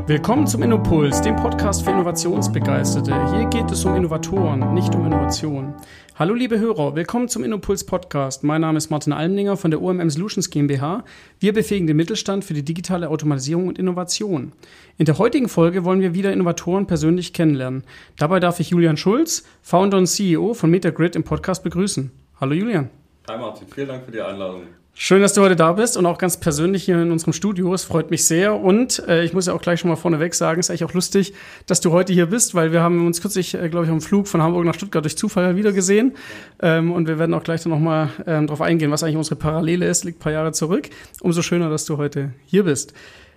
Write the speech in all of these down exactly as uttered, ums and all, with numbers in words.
Willkommen zum InnoPuls, dem Podcast für Innovationsbegeisterte. Hier geht es um Innovatoren, nicht um Innovation. Hallo liebe Hörer, willkommen zum InnoPuls Podcast. Mein Name ist Martin Almninger von der O M M Solutions GmbH. Wir befähigen den Mittelstand für die digitale Automatisierung und Innovation. In der heutigen Folge wollen wir wieder Innovatoren persönlich kennenlernen. Dabei darf ich Julian Schulz, Founder und C E O von Metagrid, im Podcast begrüßen. Hallo Julian. Hi Martin, vielen Dank für die Einladung. Schön, dass du heute da bist und auch ganz persönlich hier in unserem Studio. Es freut mich sehr und äh, ich muss ja auch gleich schon mal vorneweg sagen, es ist eigentlich auch lustig, dass du heute hier bist, weil wir haben uns kürzlich, äh, glaube ich, am Flug von Hamburg nach Stuttgart durch Zufall wieder gesehen. Ähm, und wir werden auch gleich dann nochmal ähm, drauf eingehen, was eigentlich unsere Parallele ist, liegt ein paar Jahre zurück. Umso schöner, dass du heute hier bist.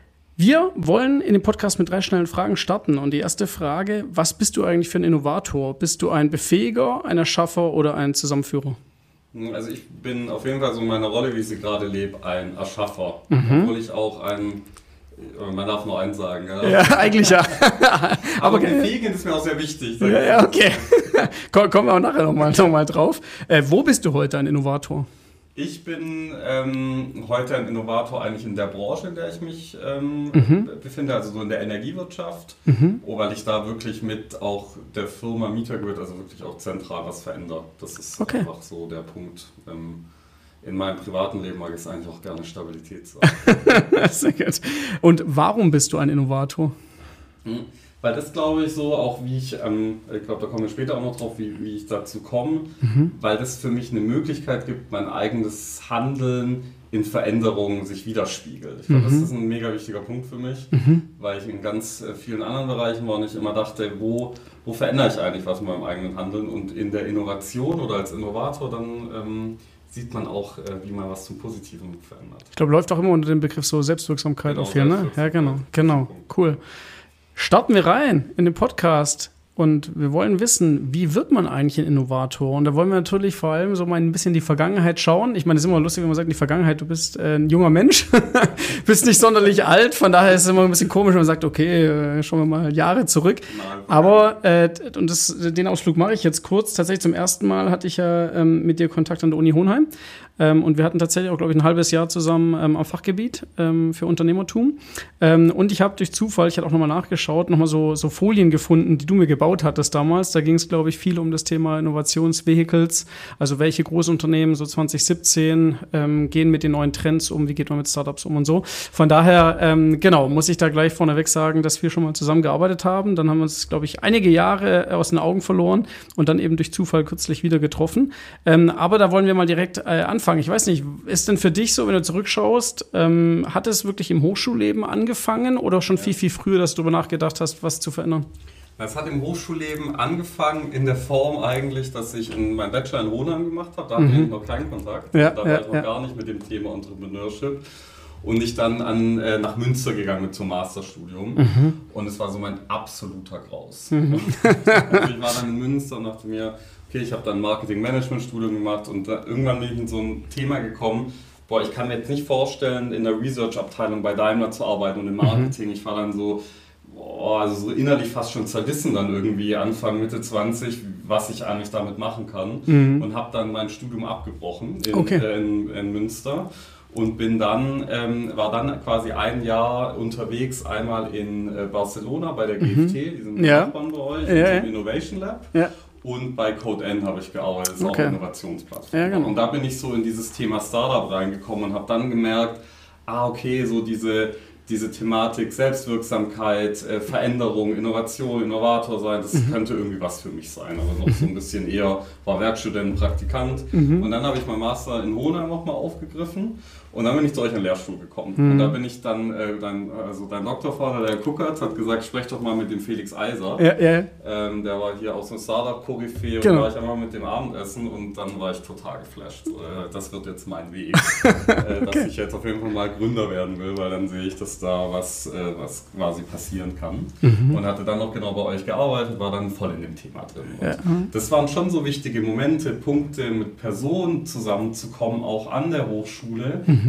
Wir wollen in dem Podcast mit drei schnellen Fragen starten. Und die erste Frage, was bist du eigentlich für ein Innovator? Bist du ein Befähiger, ein Erschaffer oder ein Zusammenführer? Also ich bin auf jeden Fall so in meiner Rolle, wie ich sie gerade lebe, ein Erschaffer. Mhm. Obwohl ich auch ein, man darf nur eins sagen. Ja, ja eigentlich ja. Aber, Aber befähigen ist mir auch sehr wichtig. Ja, ja, okay. Kommen wir auch nachher nochmal noch mal drauf. Äh, wo bist du heute ein Innovator? Ich bin ähm, heute ein Innovator eigentlich in der Branche, in der ich mich ähm, mhm. befinde, also so in der Energiewirtschaft, mhm. weil ich da wirklich mit auch der Firma Metagrid, also wirklich auch zentral was verändert. Das ist okay. einfach so der Punkt. Ähm, in meinem privaten Leben mag ich es eigentlich auch gerne Stabilität sagen. Sehr gut. Und warum bist du ein Innovator? Hm. Weil das glaube ich so, auch wie ich, ähm, ich glaube, da kommen wir später auch noch drauf, wie, wie ich dazu komme, mhm. weil das für mich eine Möglichkeit gibt, mein eigenes Handeln in Veränderungen sich widerspiegelt. Ich glaube, mhm. das ist ein mega wichtiger Punkt für mich, mhm. weil ich in ganz vielen anderen Bereichen war und ich immer dachte, wo, wo verändere ich eigentlich was mit meinem eigenen Handeln, und in der Innovation oder als Innovator dann ähm, sieht man auch, äh, wie man was zum Positiven verändert. Ich glaube, läuft auch immer unter dem Begriff so Selbstwirksamkeit genau, auf hier, ne? Ja, genau, genau, cool. Starten wir rein in den Podcast und wir wollen wissen, wie wird man eigentlich ein Innovator? Und da wollen wir natürlich vor allem so mal ein bisschen in die Vergangenheit schauen. Ich meine, es ist immer lustig, wenn man sagt, in die Vergangenheit, du bist äh, ein junger Mensch, bist nicht sonderlich alt, von daher ist es immer ein bisschen komisch, wenn man sagt, okay, äh, schauen wir mal Jahre zurück. Aber, äh, und das, den Ausflug mache ich jetzt kurz. Tatsächlich zum ersten Mal hatte ich ja ähm, mit dir Kontakt an der Uni Hohenheim. Ähm, und wir hatten tatsächlich auch, glaube ich, ein halbes Jahr zusammen ähm, am Fachgebiet ähm, für Unternehmertum. Ähm, und ich habe durch Zufall, ich hatte auch nochmal nachgeschaut, nochmal so, so Folien gefunden, die du mir gebaut hattest damals. Da ging es, glaube ich, viel um das Thema Innovationsvehicles. Also welche Großunternehmen so zwanzig siebzehn ähm, gehen mit den neuen Trends um, wie geht man mit Startups um und so. Von daher, ähm, genau, muss ich da gleich vorneweg sagen, dass wir schon mal zusammengearbeitet haben. Dann haben wir uns, glaube ich, einige Jahre aus den Augen verloren und dann eben durch Zufall kürzlich wieder getroffen. Ähm, aber da wollen wir mal direkt äh, anfangen. Ich weiß nicht, ist denn für dich so, wenn du zurückschaust, ähm, hat es wirklich im Hochschulleben angefangen oder schon ja. viel, viel früher, dass du darüber nachgedacht hast, was zu verändern? Das hat im Hochschulleben angefangen in der Form eigentlich, dass ich in meinen Bachelor in Hohenheim gemacht habe. Da hatten wir mhm. noch keinen Kontakt. Ja, da war ja, ich noch ja. gar nicht mit dem Thema Entrepreneurship. Und ich dann an, äh, nach Münster gegangen bin zum Masterstudium. Mhm. Und es war so mein absoluter Graus. Mhm. Ich war dann in Münster und dachte mir, okay, ich habe dann ein Marketing-Management-Studium gemacht und da, irgendwann bin ich in so ein Thema gekommen, boah, ich kann mir jetzt nicht vorstellen, in der Research-Abteilung bei Daimler zu arbeiten und im Marketing. Mhm. Ich war dann so, boah, also so innerlich fast schon zerrissen dann irgendwie Anfang, Mitte zwanzig, was ich eigentlich damit machen kann. Mhm. Und habe dann mein Studium abgebrochen in, okay. äh, in, in Münster. Und bin dann, ähm, war dann quasi ein Jahr unterwegs, einmal in äh, Barcelona bei der G F T, mhm. diesem ja. Nachbarn bei euch, ja, in ja. dem Innovation Lab. Ja. Und bei CodeN habe ich gearbeitet, das ist okay. auch eine Innovationsplattform. Ja, genau. Und da bin ich so in dieses Thema Startup reingekommen und habe dann gemerkt, ah okay, so diese, diese Thematik Selbstwirksamkeit, äh, Veränderung, Innovation, Innovator sein, das mhm. könnte irgendwie was für mich sein. Aber noch so ein bisschen eher, war Werkstudent, Praktikant. Mhm. Und dann habe ich meinen Master in Hohenheim nochmal aufgegriffen. Und dann bin ich zu euch an den Lehrstuhl gekommen. Mhm. Und da bin ich dann, äh, dein, also dein Doktorvater, der Kuckert, hat gesagt, sprech doch mal mit dem Felix Eiser. Ja, ja. Ähm, der war hier aus dem Startup-Koryphäe und genau. da war ich einmal mit dem Abendessen und dann war ich total geflasht. Äh, das wird jetzt mein Weg, äh, dass okay. ich jetzt auf jeden Fall mal Gründer werden will, weil dann sehe ich, dass da was, äh, was quasi passieren kann. Mhm. Und hatte dann noch genau bei euch gearbeitet, war dann voll in dem Thema drin. Und ja. das waren schon so wichtige Momente, Punkte, mit Personen zusammenzukommen, auch an der Hochschule. Mhm.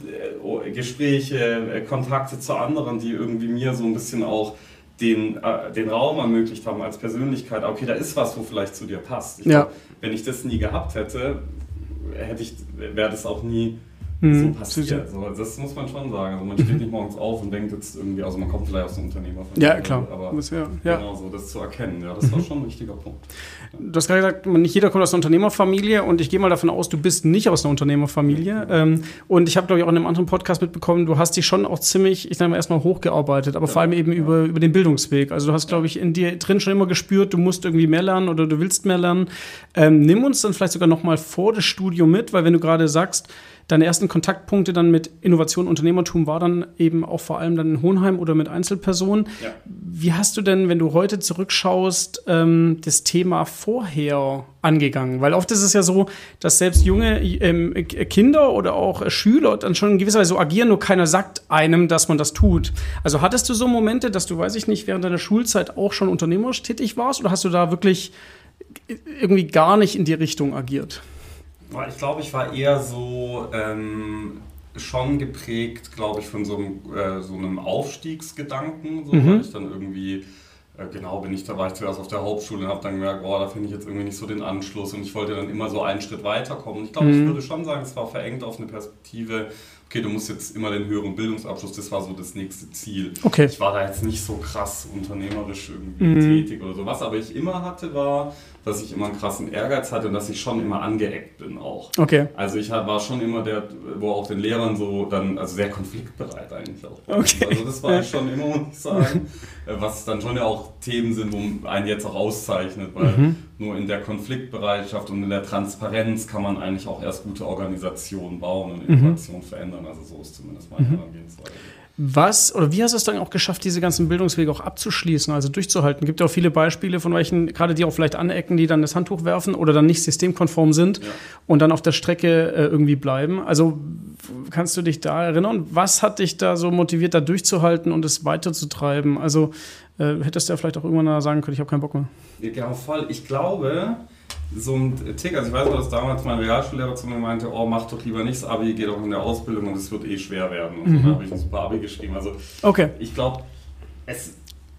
Gespräche, Kontakte zu anderen, die irgendwie mir so ein bisschen auch den, äh, den Raum ermöglicht haben als Persönlichkeit. Okay, da ist was, wo vielleicht zu dir passt. Ich ja. glaub, wenn ich das nie gehabt hätte, hätte ich, wäre das auch nie mhm. so passiert. So, das muss man schon sagen. Also man steht nicht morgens auf und denkt jetzt irgendwie, also man kommt vielleicht aus einem Unternehmerfamilie. Ja, klar. Aber das, ja, ja. genau so, das zu erkennen, ja, das war schon ein wichtiger Punkt. Ja. Du hast gerade gesagt, nicht jeder kommt aus einer Unternehmerfamilie und ich gehe mal davon aus, du bist nicht aus einer Unternehmerfamilie. Ähm, und ich habe, glaube ich, auch in einem anderen Podcast mitbekommen, du hast dich schon auch ziemlich, ich sage mal, erstmal hochgearbeitet, aber ja. vor allem eben ja. über, über den Bildungsweg. Also du hast, glaube ich, in dir drin schon immer gespürt, du musst irgendwie mehr lernen oder du willst mehr lernen. Ähm, nimm uns dann vielleicht sogar noch mal vor das Studium mit, weil wenn du gerade sagst, deine ersten Kontaktpunkte dann mit Innovation, Unternehmertum war dann eben auch vor allem dann in Hohenheim oder mit Einzelpersonen. Ja. Wie hast du denn, wenn du heute zurückschaust, ähm, das Thema vorher angegangen? Weil oft ist es ja so, dass selbst junge ähm, Kinder oder auch Schüler dann schon in gewisser Weise so agieren, nur keiner sagt einem, dass man das tut. Also hattest du so Momente, dass du, weiß ich nicht, während deiner Schulzeit auch schon unternehmerisch tätig warst oder hast du da wirklich irgendwie gar nicht in die Richtung agiert? Ich glaube, ich war eher so ähm, schon geprägt, glaube ich, von so einem, äh, so einem Aufstiegsgedanken, so, mhm. weil ich dann irgendwie, äh, genau bin ich, da war ich zuerst auf der Hauptschule und habe dann gemerkt, oh, da finde ich jetzt irgendwie nicht so den Anschluss und ich wollte dann immer so einen Schritt weiterkommen. Ich glaube, mhm. ich würde schon sagen, es war verengt auf eine Perspektive, okay, du musst jetzt immer den höheren Bildungsabschluss, das war so das nächste Ziel. Okay. Ich war da jetzt nicht so krass unternehmerisch irgendwie mhm. tätig oder sowas, aber ich immer hatte war, dass ich immer einen krassen Ehrgeiz hatte und dass ich schon immer angeeckt bin auch. Okay. Also ich war schon immer der, wo auch den Lehrern so dann, also sehr konfliktbereit eigentlich auch. Okay. Also das war ich schon immer, muss ich sagen, was dann schon ja auch Themen sind, wo einen jetzt auch auszeichnet, weil mhm. nur in der Konfliktbereitschaft und in der Transparenz kann man eigentlich auch erst gute Organisationen bauen und Innovation mhm. verändern. Also so ist zumindest meine mhm. Herangehensweise. Was, oder wie hast du es dann auch geschafft, diese ganzen Bildungswege auch abzuschließen, also durchzuhalten? Gibt ja auch viele Beispiele von welchen, gerade die auch vielleicht anecken, die dann das Handtuch werfen oder dann nicht systemkonform sind ja. und dann auf der Strecke äh, irgendwie bleiben. Also kannst du dich da erinnern? Was hat dich da so motiviert, da durchzuhalten und es weiterzutreiben? Also äh, hättest du ja vielleicht auch irgendwann mal sagen können, ich habe keinen Bock mehr. Ja, voll. Ich glaube, so ein Tick, also ich weiß noch, dass damals mein Realschullehrer zu mir meinte, oh, mach doch lieber nicht das Abi, geh doch in der Ausbildung und es wird eh schwer werden. Und mhm. so, da habe ich ein super Abi geschrieben. Also okay. ich glaube, es,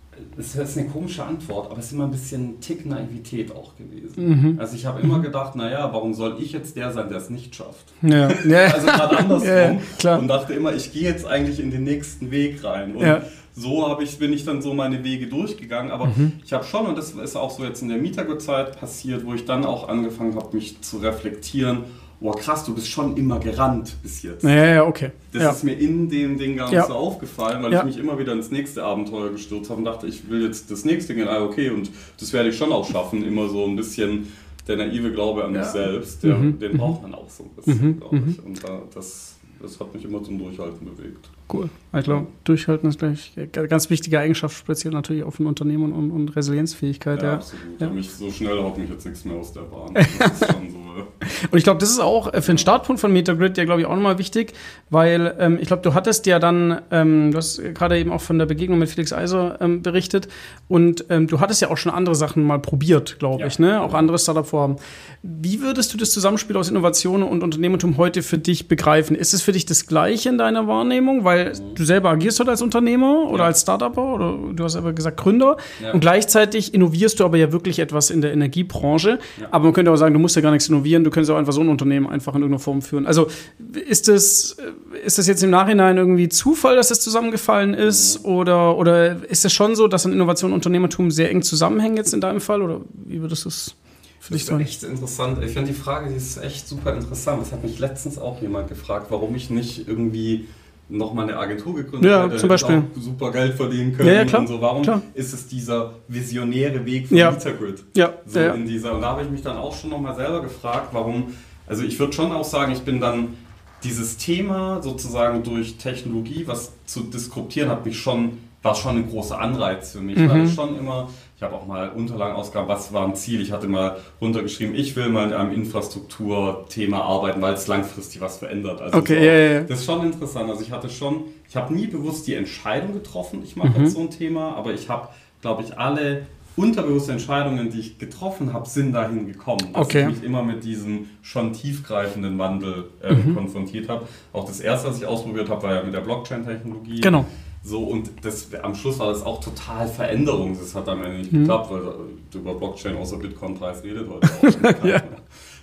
es ist eine komische Antwort, aber es ist immer ein bisschen Tick Naivität auch gewesen. Mhm. Also ich habe immer gedacht, naja, warum soll ich jetzt der sein, der es nicht schafft? Ja. Ja. Also gerade andersrum. Ja, klar. Und dachte immer, ich gehe jetzt eigentlich in den nächsten Weg rein. Und ja. so habe ich, bin ich dann so meine Wege durchgegangen, aber mhm. ich habe schon, und das ist auch so jetzt in der Mitago-Zeit passiert, wo ich dann auch angefangen habe, mich zu reflektieren, oh krass, du bist schon immer gerannt bis jetzt. Ja, ja, okay. Das ja. ist mir in dem Ding gar nicht ja. so aufgefallen, weil ja. ich mich immer wieder ins nächste Abenteuer gestürzt habe und dachte, ich will jetzt das nächste gehen, ah, okay, und das werde ich schon auch schaffen, immer so ein bisschen der naive Glaube an ja. mich selbst, der, mhm. den braucht man auch so ein bisschen, mhm. glaube ich. Und da, das, das hat mich immer zum Durchhalten bewegt. Cool. Ich glaube, Durchhalten ist gleich eine ganz wichtige Eigenschaft, speziell natürlich auch für ein Unternehmen und, und Resilienzfähigkeit. Ja, ja. absolut. Ja. Mich, so schnell haut mich jetzt nichts mehr aus der Bahn. Das ist schon so. Und ich glaube, das ist auch für den Startpunkt von Metagrid ja, glaube ich, auch nochmal wichtig, weil ähm, ich glaube, du hattest ja dann, ähm, du hast gerade eben auch von der Begegnung mit Felix Eiser ähm, berichtet und ähm, du hattest ja auch schon andere Sachen mal probiert, glaube ja. ich, ne? Auch andere Startup-Vorhaben. Wie würdest du das Zusammenspiel aus Innovation und Unternehmertum heute für dich begreifen? Ist es für dich das Gleiche in deiner Wahrnehmung, weil mhm. du selber agierst heute als Unternehmer oder ja. als Startupper oder du hast aber gesagt Gründer ja. und gleichzeitig innovierst du aber ja wirklich etwas in der Energiebranche, ja. aber man könnte auch sagen, du musst ja gar nichts innovieren, du könntest auch einfach so ein Unternehmen einfach in irgendeiner Form führen. Also ist das, ist das jetzt im Nachhinein irgendwie Zufall, dass das zusammengefallen ist mhm. oder, oder ist es schon so, dass ein Innovation und Unternehmertum sehr eng zusammenhängen jetzt in deinem Fall oder wie würdest du das für dich sagen? Das ist echt interessant. Ich finde die Frage, die ist echt super interessant. Das hat mich letztens auch jemand gefragt, warum ich nicht irgendwie nochmal eine Agentur gegründet ja, hätte, zum Beispiel. Auch super Geld verdienen können. Ja, ja, klar, und so. Warum klar. ist es dieser visionäre Weg von ja. Metagrid? Ja. So ja. in dieser, und da habe ich mich dann auch schon nochmal selber gefragt, warum, also ich würde schon auch sagen, ich bin dann dieses Thema sozusagen durch Technologie, was zu disruptieren, hat mich schon, war schon ein großer Anreiz für mich, mhm. weil ich schon immer, ich habe auch mal Unterlagen ausgegaben, was war ein Ziel, ich hatte mal runtergeschrieben, ich will mal in einem Infrastrukturthema arbeiten, weil es langfristig was verändert. Also okay, so, ja, ja, ja. Das ist schon interessant, also ich hatte schon, ich habe nie bewusst die Entscheidung getroffen, ich mache mhm. jetzt so ein Thema, aber ich habe, glaube ich, alle unterbewusste Entscheidungen, die ich getroffen habe, sind dahin gekommen, dass okay. ich mich immer mit diesem schon tiefgreifenden Wandel äh, mhm. konfrontiert habe. Auch das erste, was ich ausprobiert habe, war ja mit der Blockchain-Technologie. Genau. So, und das, am Schluss war das auch total Veränderung. Das hat am Ende nicht mhm. geklappt, weil über Blockchain außer Bitcoin-Preis redet heute auch nicht. ja.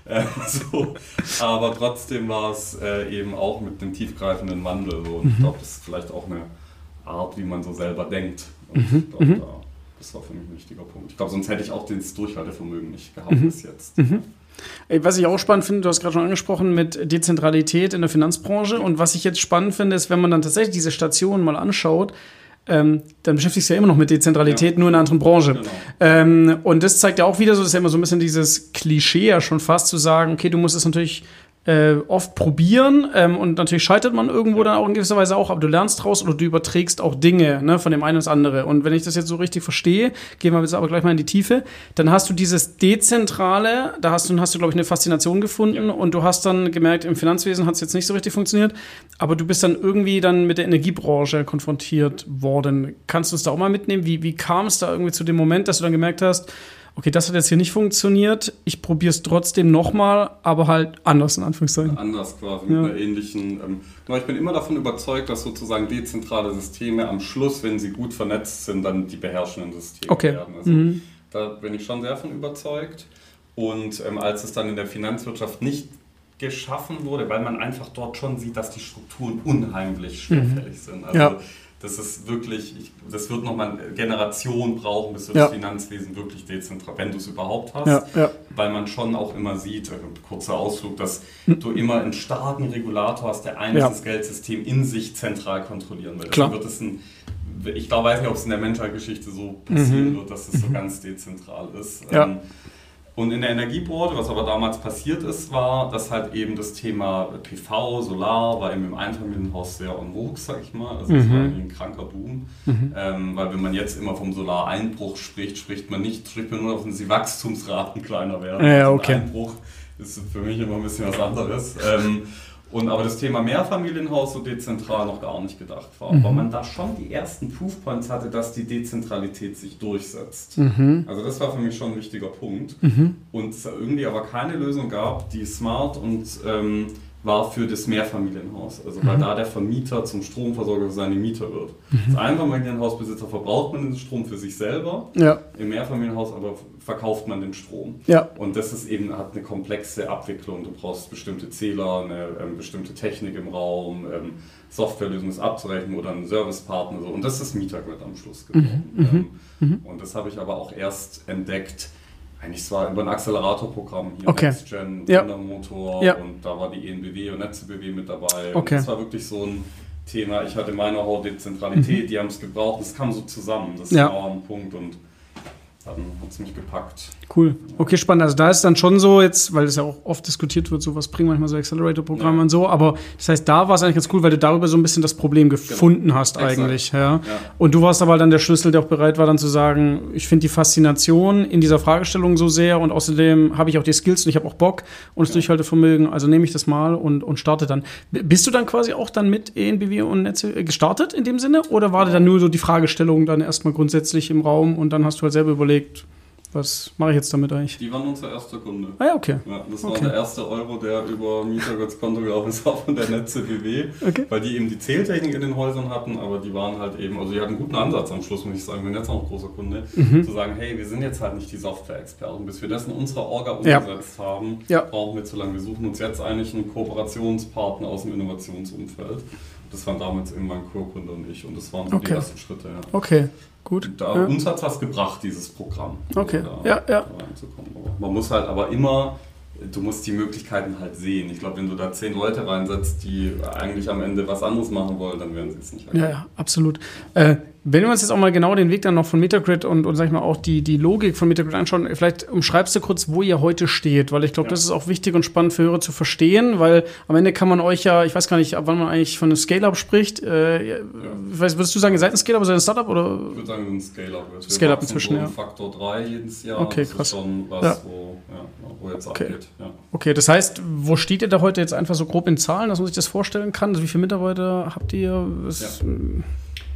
Äh, so. Aber trotzdem war es äh, eben auch mit dem tiefgreifenden Wandel. So. Und mhm. ich glaube, das ist vielleicht auch eine Art, wie man so selber denkt. Und mhm. ich glaube, da, das war für mich ein wichtiger Punkt. Ich glaube, sonst hätte ich auch das Durchhaltevermögen nicht gehabt mhm. bis jetzt. Mhm. Was ich auch spannend finde, du hast gerade schon angesprochen mit Dezentralität in der Finanzbranche. Und was ich jetzt spannend finde, ist, wenn man dann tatsächlich diese Stationen mal anschaut, ähm, dann beschäftigst du ja immer noch mit Dezentralität, ja. nur in einer anderen Branche. Genau. Ähm, und das zeigt ja auch wieder so, das ist ja immer so ein bisschen dieses Klischee ja schon fast zu sagen, okay, du musst es natürlich Äh, oft probieren ähm, und natürlich scheitert man irgendwo ja. dann auch in gewisser Weise auch, aber du lernst draus oder du überträgst auch Dinge, ne, von dem einen ins andere. Und wenn ich das jetzt so richtig verstehe, gehen wir jetzt aber gleich mal in die Tiefe, dann hast du dieses Dezentrale, da hast du, hast du glaube ich, eine Faszination gefunden ja. und du hast dann gemerkt, im Finanzwesen hat es jetzt nicht so richtig funktioniert, aber du bist dann irgendwie dann mit der Energiebranche konfrontiert worden. Kannst du uns da auch mal mitnehmen? Wie, wie kam es da irgendwie zu dem Moment, dass du dann gemerkt hast, okay, das hat jetzt hier nicht funktioniert, ich probiere es trotzdem nochmal, aber halt anders, in Anführungszeichen. Anders quasi, mit ja. einer ähnlichen... Ähm, ich bin immer davon überzeugt, dass sozusagen dezentrale Systeme am Schluss, wenn sie gut vernetzt sind, dann die beherrschenden Systeme okay. werden. Also mhm. da bin ich schon sehr von überzeugt. Und ähm, als es dann in der Finanzwirtschaft nicht geschaffen wurde, weil man einfach dort schon sieht, dass die Strukturen unheimlich schwerfällig mhm. sind. Also ja. das ist wirklich, ich, das wird nochmal eine Generation brauchen, bis du ja. das Finanzwesen wirklich dezentral, wenn du es überhaupt hast, ja, ja. weil man schon auch immer sieht, äh, kurzer Ausflug, dass hm. du immer einen starken Regulator hast, der eigentlich ja. das Geldsystem in sich zentral kontrollieren will. Klar. Wird es ein, ich glaube, weiß nicht, ob es in der Menschheitsgeschichte so passieren mhm. wird, dass es so ganz dezentral ist. Ja. Ähm, Und in der Energiebranche, was aber damals passiert ist, war, dass halt eben das Thema P V, Solar, war eben im Einfamilienhaus sehr en vogue, sag ich mal. Also es mhm. war ein kranker Boom. Mhm. Ähm, weil wenn man jetzt immer vom Solareinbruch spricht, spricht man nicht, spricht man nur davon, dass die Wachstumsraten kleiner werden. Ja, okay. Also ein Einbruch ist für mich immer ein bisschen was anderes. ähm, Und aber das Thema Mehrfamilienhaus so dezentral noch gar nicht gedacht war. Mhm. Aber man da schon die ersten Proofpoints hatte, dass die Dezentralität sich durchsetzt. Mhm. Also das war für mich schon ein wichtiger Punkt. Mhm. Und es irgendwie aber keine Lösung gab, die smart und ähm, war für das Mehrfamilienhaus. Also mhm. weil da der Vermieter zum Stromversorger für seine Mieter wird. Mhm. Als Einfamilienhausbesitzer verbraucht man den Strom für sich selber. Ja. Im Mehrfamilienhaus aber verkauft man den Strom. Ja. Und das ist eben, hat eine komplexe Abwicklung. Du brauchst bestimmte Zähler, eine ähm, bestimmte Technik im Raum, ähm, Softwarelösungen, das abzurechnen oder einen Servicepartner. So. Und das ist Mietergrid am Schluss geworden. Mhm. Ähm, mhm. Und das habe ich aber auch erst entdeckt, eigentlich war über ein Acceleratorprogramm hier, okay. NextGen, ja. Wundermotor ja. und da war die E N B W und Netze B W mit dabei. Okay. Und das war wirklich so ein Thema, ich hatte meine Know-how-Dezentralität, mhm. die haben es gebraucht, das kam so zusammen, das ja. war ein Punkt und dann hat es mich gepackt. Cool. Okay, spannend. Also da ist dann schon so jetzt, weil das ja auch oft diskutiert wird, so was bringen manchmal so Accelerator-Programme ja. und so, aber das heißt, da war es eigentlich ganz cool, weil du darüber so ein bisschen das Problem gefunden genau. hast eigentlich. Ja. Ja. Und du warst aber dann der Schlüssel, der auch bereit war, dann zu sagen, ich finde die Faszination in dieser Fragestellung so sehr und außerdem habe ich auch die Skills und ich habe auch Bock und das ja. Durchhaltevermögen, also nehme ich das mal und, und starte dann. Bist du dann quasi auch dann mit E N B W und Netze gestartet in dem Sinne oder war ja. dann nur so die Fragestellung dann erstmal grundsätzlich im Raum und dann hast du halt selber überlegt, was mache ich jetzt damit eigentlich? Die waren unser erster Kunde. Ah ja, okay. Ja, das okay. war der erste Euro, der über Mietergrids-Konto gelaufen ist, auch von der Netze B W, okay. weil die eben die Zähltechnik in den Häusern hatten, aber die waren halt eben, also die hatten einen guten Ansatz am Schluss, muss ich sagen, ich bin jetzt auch ein großer Kunde, mhm. zu sagen, hey, wir sind jetzt halt nicht die Software-Experten, bis wir das in unserer Orga umgesetzt ja. haben, ja. brauchen wir zu lange. Wir suchen uns jetzt eigentlich einen Kooperationspartner aus dem Innovationsumfeld. Das waren damals eben mein Co-Kunde und ich und das waren so okay. die ersten Schritte. Ja. Okay. Gut. Da, ja. Uns hat es was gebracht, dieses Programm. Okay, da, ja, ja. Da reinzukommen. Man muss halt aber immer, du musst die Möglichkeiten halt sehen. Ich glaube, wenn du da zehn Leute reinsetzt, die eigentlich am Ende was anderes machen wollen, dann werden sie es nicht erkennen. Ja, ja, absolut. Äh, wenn wir uns jetzt auch mal genau den Weg dann noch von Metagrid und, und sag ich mal, auch die, die Logik von Metagrid anschauen, vielleicht umschreibst du kurz, wo ihr heute steht, weil ich glaube, ja. das ist auch wichtig und spannend für Hörer zu verstehen, weil am Ende kann man euch ja, ich weiß gar nicht, ab wann man eigentlich von einem Scale-Up spricht. Äh, ja. ich weiß, würdest du sagen, ihr seid ein Scale-Up oder seid ihr ein Startup? Oder? Ich würde sagen, wir sind ein Scale-Up. Scale-Up inzwischen, so ja. Faktor drei jedes Jahr. Okay, das krass. ist schon was, ja. wo, ja, wo jetzt okay. abgeht. Ja. Okay, das heißt, wo steht ihr da heute jetzt einfach so grob in Zahlen, dass man sich das vorstellen kann? Also wie viele Mitarbeiter habt ihr? Was, ja.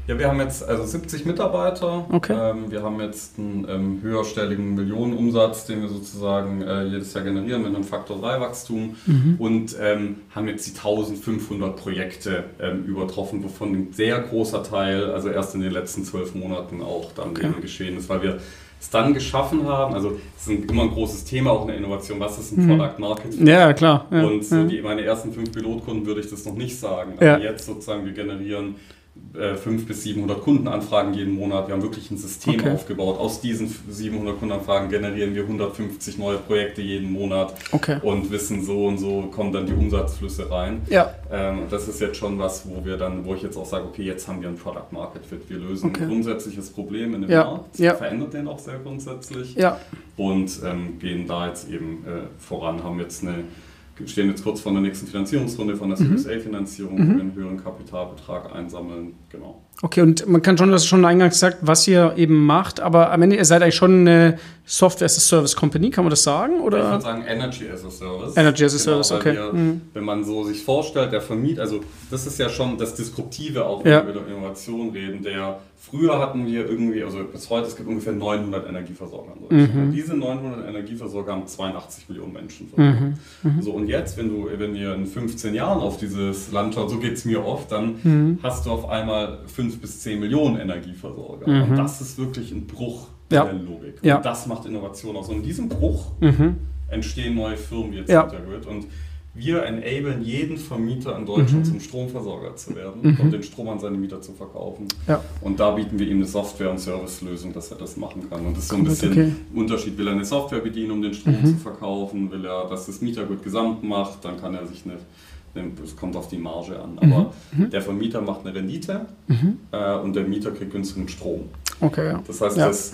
Ja, wir haben jetzt also siebzig Mitarbeiter. Okay. Ähm, wir haben jetzt einen ähm, höherstelligen Millionenumsatz, den wir sozusagen äh, jedes Jahr generieren mit einem Faktor drei Wachstum mhm. und ähm, haben jetzt die eintausendfünfhundert Projekte ähm, übertroffen, wovon ein sehr großer Teil, also erst in den letzten zwölf Monaten auch dann okay. eben geschehen ist, weil wir es dann geschaffen haben, also es ist immer ein großes Thema auch in der Innovation, was ist ein mhm. Product Market Fit? Ja, klar. Ja, und so ja. die, meine ersten fünf Pilotkunden würde ich das noch nicht sagen, aber ja. jetzt sozusagen, wir generieren fünfhundert bis siebenhundert Kundenanfragen jeden Monat. Wir haben wirklich ein System okay. aufgebaut. Aus diesen siebenhundert Kundenanfragen generieren wir hundertfünfzig neue Projekte jeden Monat okay. und wissen, so und so kommen dann die Umsatzflüsse rein. Ja. Ähm, das ist jetzt schon was, wo wir dann, wo ich jetzt auch sage, okay, jetzt haben wir ein Product Market Fit. Wir lösen okay. ein grundsätzliches Problem in dem ja. Markt, ja. verändert den auch sehr grundsätzlich ja. und ähm, gehen da jetzt eben äh, voran, haben jetzt eine Wir stehen jetzt kurz vor der nächsten Finanzierungsrunde von der Series mhm. A-Finanzierung, wo mhm. wir einen höheren Kapitalbetrag einsammeln. Genau. Okay, und man kann schon, das schon eingangs gesagt, was ihr eben macht, aber am Ende, ihr seid eigentlich schon eine Software-as-a-Service-Company, kann man das sagen? Oder? Ich würde sagen Energy as a Service. Energy as a genau, Service, okay. Wir, mhm. Wenn man so sich vorstellt, der Vermieter, also das ist ja schon das Disruptive, auch wenn ja. wir über Innovation reden, der früher hatten wir irgendwie, also bis heute, es gibt ungefähr neunhundert Energieversorger in Deutschland. Mhm. Diese neunhundert Energieversorger haben zweiundachtzig Millionen Menschen versorgt. Mhm. Mhm. So, und jetzt, wenn du, wenn ihr in fünfzehn Jahren auf dieses Land schaut, so geht es mir oft, dann mhm. hast du auf einmal fünf bis zehn Millionen Energieversorger. Mhm. Und das ist wirklich ein Bruch ja. in der Logik. Ja. Und das macht Innovation aus. Und in diesem Bruch mhm. entstehen neue Firmen wie jetzt ja. Intergrid. Und wir enablen jeden Vermieter in Deutschland mhm. zum Stromversorger zu werden mhm. und den Strom an seine Mieter zu verkaufen. Ja. Und da bieten wir ihm eine Software- und Servicelösung, dass er das machen kann. Und das ist so ein Gut, bisschen okay. Unterschied. Will er eine Software bedienen, um den Strom mhm. zu verkaufen? Will er, dass das Mietergut gesamt macht? Dann kann er sich eine, es kommt auf die Marge an. Aber mhm. der Vermieter macht eine Rendite mhm. äh, und der Mieter kriegt günstigen Strom. Okay, ja. Das heißt, ja. das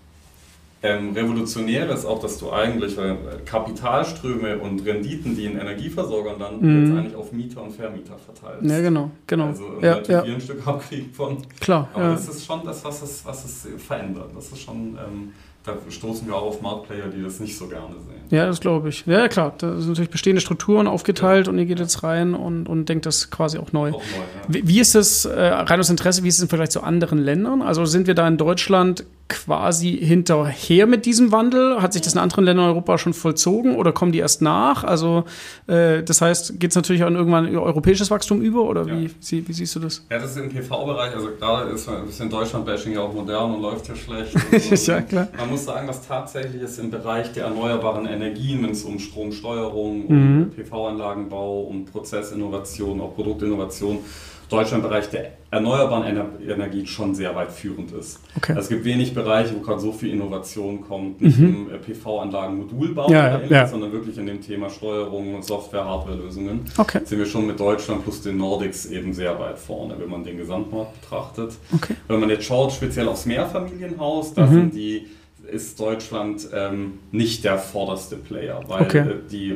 Ähm, revolutionär ist auch, dass du eigentlich weil Kapitalströme und Renditen, die in Energieversorgern dann mhm. jetzt eigentlich auf Mieter und Vermieter verteilst. Ja, genau, genau. Also ja, natürlich ja. wir ein Stück abkriegen von. Klar. Aber ja. das ist schon das, was es, was es verändert. Das ist schon, ähm, da stoßen wir auch auf Marktplayer, die das nicht so gerne sehen. Ja, das glaube ich. Ja, klar. Da sind natürlich bestehende Strukturen aufgeteilt ja. und ihr geht jetzt rein und, und denkt das quasi auch neu. Auch neu ja. wie, wie ist es, äh, rein aus Interesse, wie ist es im Vergleich zu anderen Ländern? Also sind wir da in Deutschland quasi hinterher mit diesem Wandel? Hat sich das in anderen Ländern in Europa schon vollzogen oder kommen die erst nach? Also äh, das heißt, geht es natürlich auch irgendwann in europäisches Wachstum über oder wie, ja. wie, wie siehst du das? Ja, das ist im P V-Bereich, also gerade ist ein bisschen Deutschland-Bashing ja auch modern und läuft ja schlecht. So. Ja, klar. Man muss sagen, was tatsächlich ist im Bereich der erneuerbaren Energien, wenn es um Stromsteuerung, um mhm. P V-Anlagenbau, um Prozessinnovation, auch Produktinnovation, Deutschland im Bereich der erneuerbaren Energie schon sehr weit führend ist. Okay. Also es gibt wenig Bereiche, wo gerade so viel Innovation kommt, nicht mhm. im P V-Anlagen-Modulbau, ja, ja, ja. sondern wirklich in dem Thema Steuerung und Software-Hardware-Lösungen. Okay. Sind wir schon mit Deutschland plus den Nordics eben sehr weit vorne, wenn man den Gesamtmarkt betrachtet. Okay. Wenn man jetzt schaut, speziell aufs Mehrfamilienhaus, da mhm. sind die, ist Deutschland ähm, nicht der vorderste Player, weil okay. äh, die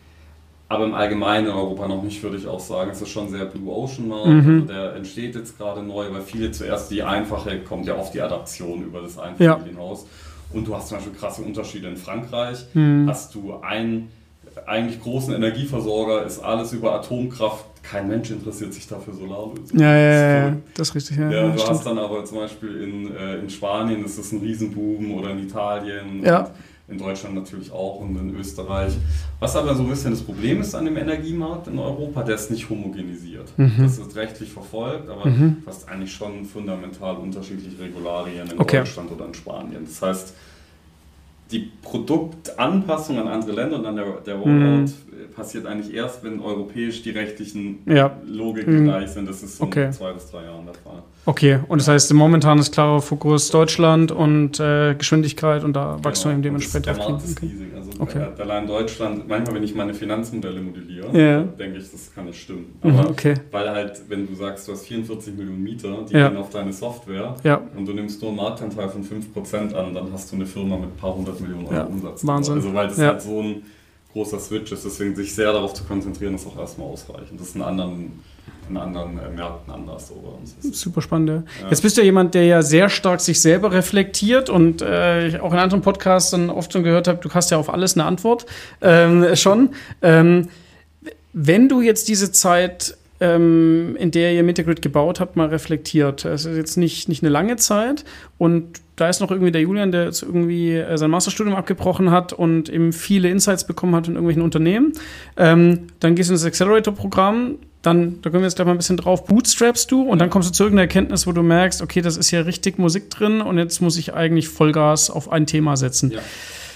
aber im Allgemeinen in Europa noch nicht, würde ich auch sagen. Es ist schon sehr Blue Ocean Markt. Mhm. Also der entsteht jetzt gerade neu, weil viele zuerst die einfache, kommt ja oft die Adaption über das Einfamilienhaus. Ja. Und du hast zum Beispiel krasse Unterschiede in Frankreich. Mhm. Hast du einen eigentlich großen Energieversorger, ist alles über Atomkraft. Kein Mensch interessiert sich dafür Solarlösungen. Ja, ja, ja, ja, das ist richtig. Ja, ja, du stimmt. hast dann aber zum Beispiel in, äh, in Spanien, ist das ein Riesenboom, oder in Italien. Ja. In Deutschland natürlich auch und in Österreich. Was aber so ein bisschen das Problem ist an dem Energiemarkt in Europa, der ist nicht homogenisiert. Mhm. Das ist rechtlich verfolgt, aber mhm. du hast eigentlich schon fundamental unterschiedliche Regularien in okay. Deutschland oder in Spanien. Das heißt, die Produktanpassung an andere Länder und dann der, der Rollout mhm. passiert eigentlich erst, wenn europäisch die rechtlichen ja. Logiken mhm. gleich sind. Das ist so okay. in zwei bis drei Jahren der Fall. Okay, und das heißt, momentan ist klarer Fokus Deutschland und äh, Geschwindigkeit und da Wachstum genau. dementsprechend. Der Markt ist riesig. Also okay. äh, allein Deutschland, manchmal wenn ich meine Finanzmodelle modelliere, yeah. denke ich, das kann nicht stimmen. Aber okay. weil halt, wenn du sagst, du hast vierundvierzig Millionen Mieter, die ja. gehen auf deine Software ja. und du nimmst nur einen Marktanteil von fünf Prozent an, dann hast du eine Firma mit ein paar hundert Millionen Euro ja. Umsatz. Wahnsinn. Also weil das ja. halt so ein großer Switch ist, deswegen sich sehr darauf zu konzentrieren, ist auch erstmal ausreichend. Das ist in anderen in anderen äh, Märkten anders so bei uns ist. Super spannend. Ja. Jetzt bist du ja jemand, der ja sehr stark sich selber reflektiert und äh, ich auch in anderen Podcasts dann oft schon gehört habe, du hast ja auf alles eine Antwort ähm, schon. Ähm, wenn du jetzt diese Zeit ähm, in der ihr Metagrid gebaut habt, mal reflektiert? Es ist jetzt nicht, nicht eine lange Zeit und da ist noch irgendwie der Julian, der jetzt irgendwie äh, sein Masterstudium abgebrochen hat und eben viele Insights bekommen hat in irgendwelchen Unternehmen. Ähm, dann gehst du ins Accelerator-Programm, dann, da können wir jetzt gleich mal ein bisschen drauf, bootstrapst du und dann kommst du zu irgendeiner Erkenntnis, wo du merkst, okay, das ist ja richtig Musik drin und jetzt muss ich eigentlich Vollgas auf ein Thema setzen. Ja.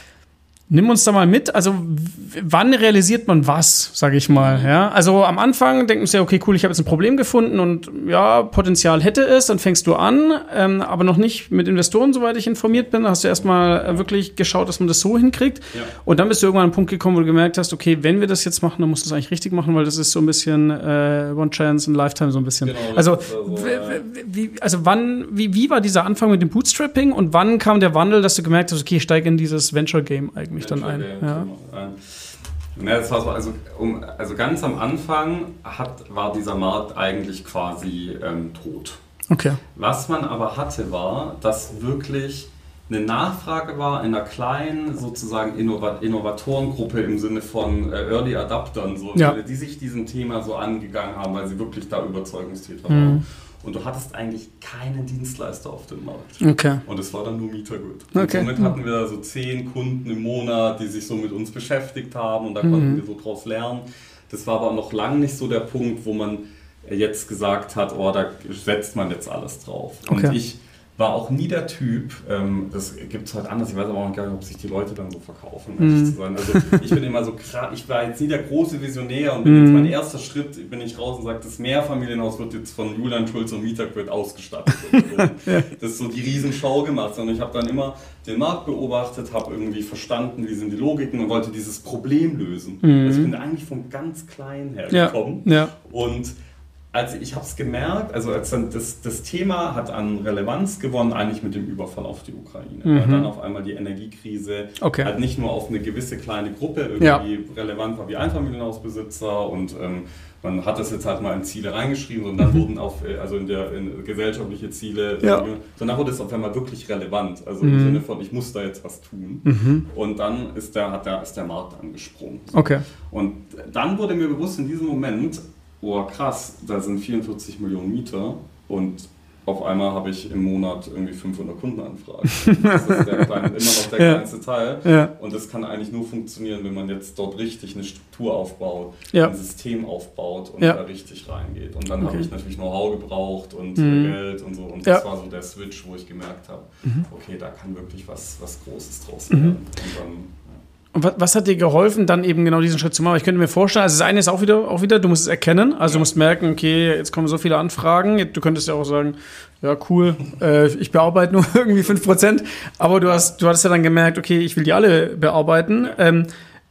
Nimm uns da mal mit, also w- wann realisiert man was, sage ich mal, ja? Also am Anfang denken sie ja, okay, cool, ich habe jetzt ein Problem gefunden und ja, Potenzial hätte es, dann fängst du an, ähm, aber noch nicht mit Investoren, soweit ich informiert bin, hast du erstmal äh, wirklich geschaut, dass man das so hinkriegt ja. Und dann bist du irgendwann an einen Punkt gekommen, wo du gemerkt hast, okay, wenn wir das jetzt machen, dann musst du es eigentlich richtig machen, weil das ist so ein bisschen äh, One Chance in Lifetime so ein bisschen. Genau, also, also, w- w- wie, also wann, wie, wie war dieser Anfang mit dem Bootstrapping und wann kam der Wandel, dass du gemerkt hast, okay, ich steige in dieses Venture-Game eigentlich mich dann ein. Ja. Ja, das war so, also, um, also ganz am Anfang hat, war dieser Markt eigentlich quasi ähm, tot. Okay. Was man aber hatte, war, dass wirklich eine Nachfrage war in einer kleinen sozusagen Innovat- Innovatorengruppe im Sinne von äh, Early Adaptern, so, ja. die sich diesem Thema so angegangen haben, weil sie wirklich da Überzeugungstäter waren. Mhm. Und du hattest eigentlich keinen Dienstleister auf dem Markt. Okay. Und es war dann nur Metagrid. Und okay. somit hatten wir so zehn Kunden im Monat, die sich so mit uns beschäftigt haben und da mhm. konnten wir so draus lernen. Das war aber noch lange nicht so der Punkt, wo man jetzt gesagt hat, oh, da setzt man jetzt alles drauf. Und okay. ich war auch nie der Typ, ähm, das gibt es halt anders, ich weiß aber auch gar nicht, ob sich die Leute dann so verkaufen, um ehrlich zu sein. Also ich bin immer so krass, ich war jetzt nie der große Visionär und bin mm. jetzt mein erster Schritt, bin ich raus und sage, das Mehrfamilienhaus wird jetzt von Julian Schulz und Metagrid ausgestattet. ja. Das ist so die Riesenshow gemacht und ich habe dann immer den Markt beobachtet, habe irgendwie verstanden, wie sind die Logiken und wollte dieses Problem lösen. Mm. Also ich bin eigentlich von ganz klein her gekommen ja. Ja. und Also ich habe es gemerkt, also als dann das, das Thema hat an Relevanz gewonnen, eigentlich mit dem Überfall auf die Ukraine. Mhm. Weil dann auf einmal die Energiekrise okay. halt nicht nur auf eine gewisse kleine Gruppe irgendwie ja. relevant war wie Einfamilienhausbesitzer und ähm, man hat das jetzt halt mal in Ziele reingeschrieben und dann mhm. wurden auf, also in der in gesellschaftliche Ziele, ja. danach wurde es auf einmal wirklich relevant, also mhm. im Sinne von, ich muss da jetzt was tun. Mhm. Und dann ist der, hat der, ist der Markt angesprungen. So. Okay. Und dann wurde mir bewusst in diesem Moment, oh krass, da sind vierundvierzig Millionen Mieter und auf einmal habe ich im Monat irgendwie fünfhundert Kundenanfragen. Das ist der kleine, immer noch der ja. kleinste Teil. Ja. Und das kann eigentlich nur funktionieren, wenn man jetzt dort richtig eine Struktur aufbaut, ja. ein System aufbaut und ja. da richtig reingeht. Und dann okay. habe ich natürlich Know-how gebraucht und mhm. Geld und so. Und ja. das war so der Switch, wo ich gemerkt habe, mhm. okay, da kann wirklich was, was Großes draus werden. Mhm. Und dann, Und was, was hat dir geholfen, dann eben genau diesen Schritt zu machen? Ich könnte mir vorstellen, also das eine ist auch wieder, auch wieder, du musst es erkennen, also ja. du musst merken, okay, jetzt kommen so viele Anfragen, du könntest ja auch sagen, ja cool, äh, ich bearbeite nur irgendwie fünf Prozent, aber du hast, du hattest ja dann gemerkt, okay, ich will die alle bearbeiten. Ja. Ähm,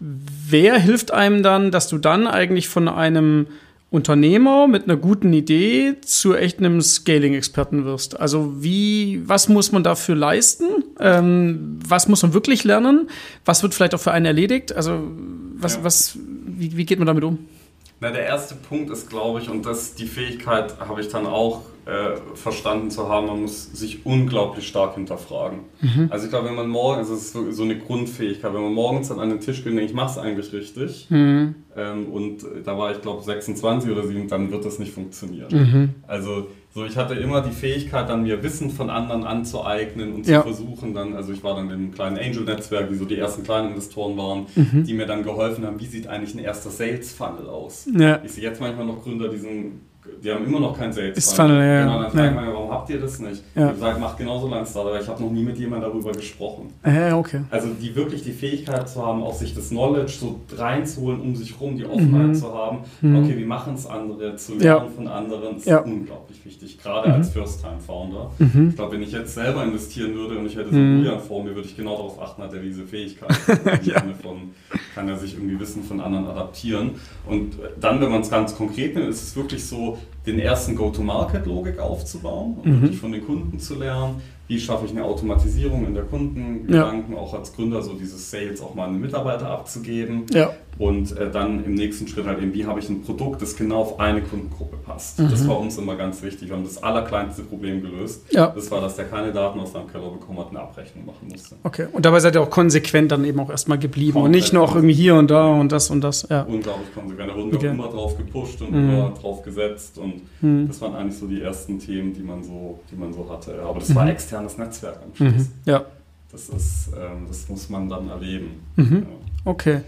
wer hilft einem dann, dass du dann eigentlich von einem Unternehmer mit einer guten Idee zu echt einem Scaling-Experten wirst? Also wie, was muss man dafür leisten? Ähm, was muss man wirklich lernen? Was wird vielleicht auch für einen erledigt? Also was, ja. was, wie, wie geht man damit um? Na, der erste Punkt ist, glaube ich, und das die Fähigkeit habe ich dann auch äh, verstanden zu haben, man muss sich unglaublich stark hinterfragen. Mhm. Also ich glaube, wenn man morgen, also es ist so, so eine Grundfähigkeit, wenn man morgens dann an den Tisch geht und denkt, ich mache es eigentlich richtig, mhm. ähm, und da war ich glaube sechsundzwanzig oder sieben, dann wird das nicht funktionieren. Mhm. Also so, ich hatte immer die Fähigkeit, dann mir Wissen von anderen anzueignen und zu ja. versuchen dann, also ich war dann im kleinen Angel-Netzwerk, die so die ersten kleinen Investoren waren, mhm. die mir dann geholfen haben, wie sieht eigentlich ein erster Sales-Funnel aus. Ja. Ich sehe jetzt manchmal noch Gründer, diesen, die haben immer noch keinen Sales-Funnel. Ja, genau, dann frage ja. ich mal, warum habt ihr das nicht? Ja. Ich habe gesagt, macht genauso lange Startup, aber ich habe noch nie mit jemandem darüber gesprochen. Ja, okay. Also die wirklich die Fähigkeit zu haben, auch sich das Knowledge so reinzuholen, um sich rum, die Offenheit mhm. zu haben, mhm. okay, wie machen es andere, zu lernen ja. von anderen, ist ja. unglaublich wichtig, gerade mhm. als First-Time-Founder. Mhm. Ich glaube, wenn ich jetzt selber investieren würde und ich hätte so einen Julian vor mir, würde ich genau darauf achten, hat er diese Fähigkeit. Im ja. Sinne von, kann er sich irgendwie Wissen von anderen adaptieren. Und dann, wenn man es ganz konkret nimmt, ist es wirklich so, den ersten Go-to-Market-Logik aufzubauen und mhm. wirklich von den Kunden zu lernen. Wie schaffe ich eine Automatisierung in der Kundengedanken, ja. auch als Gründer so dieses Sales auch mal an einen Mitarbeiter abzugeben. Ja. Und äh, dann im nächsten Schritt halt eben, wie habe ich ein Produkt, das genau auf eine Kundengruppe passt. Mhm. Das war uns immer ganz wichtig. Wir haben das allerkleinste Problem gelöst. Ja. Das war, dass der keine Daten aus seinem Keller bekommen hat und eine Abrechnung machen musste. Okay, und dabei seid ihr auch konsequent dann eben auch erstmal geblieben Komplett. Und nicht noch irgendwie hier und da und das und das. Ja. Unglaublich konsequent. Da wurden wir okay. auch immer drauf gepusht und mhm. immer drauf gesetzt. Und mhm. das waren eigentlich so die ersten Themen, die man so, die man so hatte. Aber das mhm. war externes Netzwerk am Schluss. Mhm. Ja. Das ist, ähm, das muss man dann erleben. Mhm. Ja. Okay.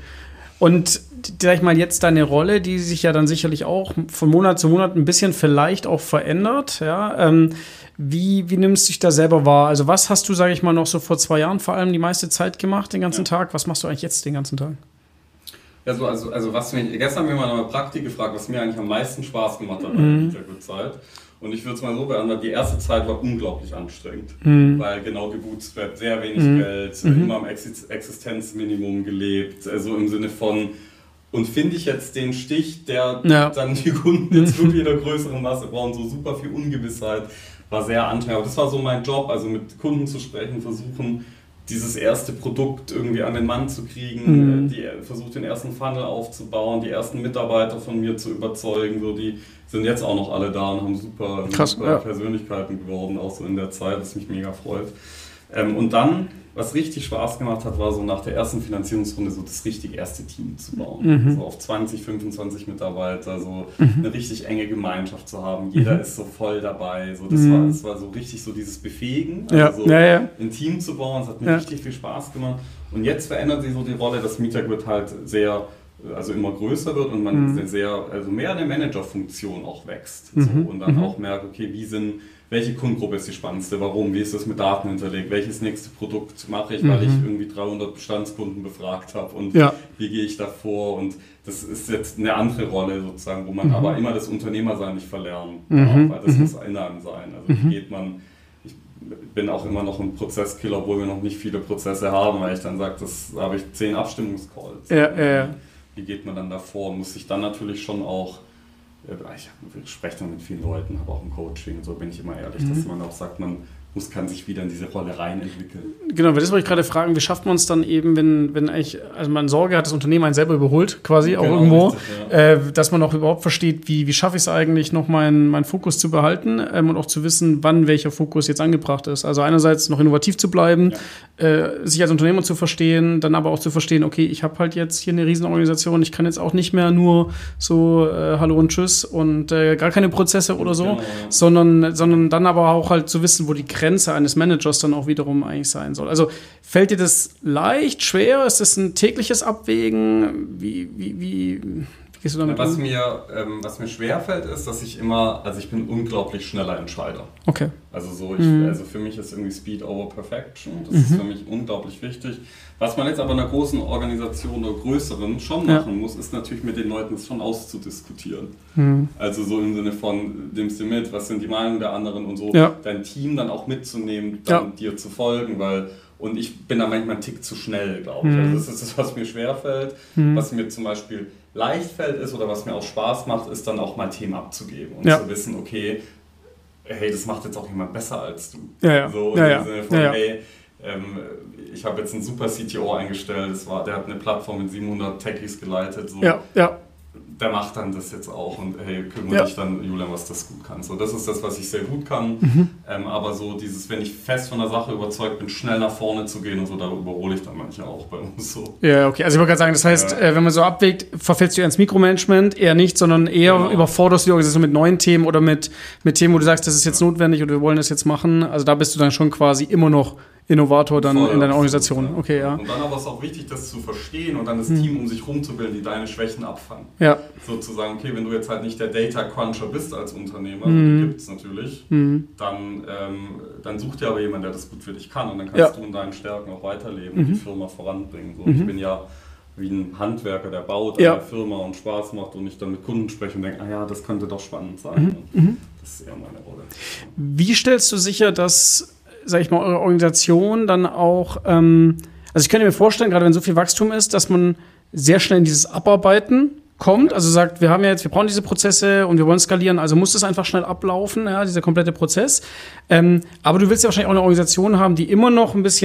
Und sag ich mal, jetzt deine Rolle, die sich ja dann sicherlich auch von Monat zu Monat ein bisschen vielleicht auch verändert. Ja? Ähm, wie, wie nimmst du dich da selber wahr? Also was hast du, sage ich mal, noch so vor zwei Jahren vor allem die meiste Zeit gemacht, den ganzen ja. Tag? Was machst du eigentlich jetzt den ganzen Tag? Ja, so, also, also was mir, gestern haben wir mal eine Praktik gefragt, was mir eigentlich am meisten Spaß gemacht hat mhm. in der Zeit. Und ich würde es mal so beantworten, die erste Zeit war unglaublich anstrengend, mhm. weil genau gebootstrapped, sehr wenig mhm. Geld, mhm. immer am Existenzminimum gelebt, also im Sinne von, und finde ich jetzt den Stich, der ja. dann die Kunden jetzt wirklich in einer größeren Masse brauchen, so super viel Ungewissheit, war sehr anstrengend. Aber das war so mein Job, also mit Kunden zu sprechen, versuchen, dieses erste Produkt irgendwie an den Mann zu kriegen, mhm. die, versucht den ersten Funnel aufzubauen, die ersten Mitarbeiter von mir zu überzeugen, so die sind jetzt auch noch alle da und haben super, Krass, super ja. Persönlichkeiten geworden, auch so in der Zeit, was mich mega freut. Ähm, und dann, was richtig Spaß gemacht hat, war so nach der ersten Finanzierungsrunde so das richtig erste Team zu bauen. Mhm. So auf zwanzig, fünfundzwanzig Mitarbeiter, so mhm. eine richtig enge Gemeinschaft zu haben. Jeder mhm. ist so voll dabei. So, das, mhm. war, das war so richtig so dieses Befähigen, also ja. so ja, ja. ein Team zu bauen. Das hat mir ja. richtig viel Spaß gemacht. Und jetzt verändert sich so die Rolle, dass MeetHack halt sehr, also immer größer wird und man mhm. sehr, also mehr eine Managerfunktion auch wächst. Mhm. So, und dann mhm. auch merkt, okay, wie sind welche Kundengruppe ist die spannendste, warum, wie ist das mit Daten hinterlegt, welches nächste Produkt mache ich, weil mhm. ich irgendwie dreihundert Bestandskunden befragt habe und ja. wie gehe ich da vor, und das ist jetzt eine andere Rolle sozusagen, wo man mhm. aber immer das Unternehmersein nicht verlernen darf, mhm. weil das mhm. muss in einem sein, also mhm. wie geht man, ich bin auch immer noch ein Prozesskiller, obwohl wir noch nicht viele Prozesse haben, weil ich dann sage, das habe ich zehn Abstimmungscalls. Ja, ja, ja. Wie geht man dann davor, muss sich dann natürlich schon auch, ich spreche dann mit vielen Leuten, habe auch ein Coaching, so bin ich immer ehrlich, mhm. dass man auch sagt, man muss, kann sich wieder in diese Rolle rein entwickeln. Genau, das wollte ich gerade fragen, wie schafft man es dann eben, wenn, wenn eigentlich, also man Sorge hat, das Unternehmen einen selber überholt, quasi genau, auch irgendwo, richtig, ja. äh, dass man auch überhaupt versteht, wie, wie schaffe ich es eigentlich, noch meinen mein Fokus zu behalten ähm, und auch zu wissen, wann welcher Fokus jetzt angebracht ist. Also einerseits noch innovativ zu bleiben, ja. äh, sich als Unternehmer zu verstehen, dann aber auch zu verstehen, okay, ich habe halt jetzt hier eine Riesenorganisation, ich kann jetzt auch nicht mehr nur so äh, Hallo und Tschüss und äh, gar keine Prozesse oder so, genau, ja. sondern, sondern dann aber auch halt zu wissen, wo die Grenze eines Managers dann auch wiederum eigentlich sein soll. Also fällt dir das leicht, schwer? Ist das ein tägliches Abwägen? Wie, wie, wie, wie gehst du damit was um? Mir, ähm, was mir schwerfällt, ist, dass ich immer, also ich bin ein unglaublich schneller Entscheider. Okay. Also so, ich, mhm. also für mich ist irgendwie Speed over Perfection. Das mhm. ist für mich unglaublich wichtig. Was man jetzt aber in einer großen Organisation oder größeren schon machen ja. muss, ist natürlich mit den Leuten das schon auszudiskutieren. Mhm. Also so im Sinne von, nimmst du mit, was sind die Meinungen der anderen und so, ja. dein Team dann auch mitzunehmen, dann ja. dir zu folgen, weil, und ich bin da manchmal einen Tick zu schnell, glaube ich. Mhm. Also das ist das, was mir schwerfällt. Mhm. Was mir zum Beispiel leicht fällt ist oder was mir auch Spaß macht, ist dann auch mal Themen abzugeben und ja. zu wissen, okay, hey, das macht jetzt auch jemand besser als du. Ja, ja. So ja, im ja. Sinne von, ja, ja. hey, ähm, ich habe jetzt einen super C T O eingestellt, das war, der hat eine Plattform mit siebenhundert Techies geleitet. So. Ja, ja. Der macht dann das jetzt auch und hey, kümmere ja. dich dann, Julian, was das gut kann. So, das ist das, was ich sehr gut kann. Mhm. Ähm, aber so dieses, wenn ich fest von der Sache überzeugt bin, schnell nach vorne zu gehen und so, da überhole ich dann manche auch bei uns so. Ja, okay. Also ich wollte gerade sagen, das heißt, ja. äh, wenn man so abwägt, verfällst du eher ins Mikromanagement, eher nicht, sondern eher genau. überforderst du die Organisation mit neuen Themen oder mit, mit Themen, wo du sagst, das ist jetzt ja. notwendig oder wir wollen das jetzt machen. Also da bist du dann schon quasi immer noch Innovator dann Voll, in deiner Organisation. Absolut, okay, ja. Und dann aber ist auch wichtig, das zu verstehen und dann das mhm. Team um sich rumzubilden, die deine Schwächen abfangen. Ja. Sozusagen, okay, wenn du jetzt halt nicht der Data Cruncher bist als Unternehmer, mhm. die gibt es natürlich, mhm. dann, ähm, dann such dir aber jemand, der das gut für dich kann und dann kannst ja. du in deinen Stärken auch weiterleben mhm. und die Firma voranbringen. So, mhm. Ich bin ja wie ein Handwerker, der baut ja. an der Firma und Spaß macht und ich dann mit Kunden spreche und denke, ah ja, das könnte doch spannend sein. Mhm. Das ist eher meine Rolle. Wie stellst du sicher, dass, sag ich mal, eure Organisation dann auch, ähm, also ich könnte mir vorstellen, gerade wenn so viel Wachstum ist, dass man sehr schnell in dieses Abarbeiten kommt, also sagt, wir haben ja jetzt, wir brauchen diese Prozesse und wir wollen skalieren, also muss das einfach schnell ablaufen, ja, dieser komplette Prozess. Ähm, aber du willst ja wahrscheinlich auch eine Organisation haben, die immer noch ein bisschen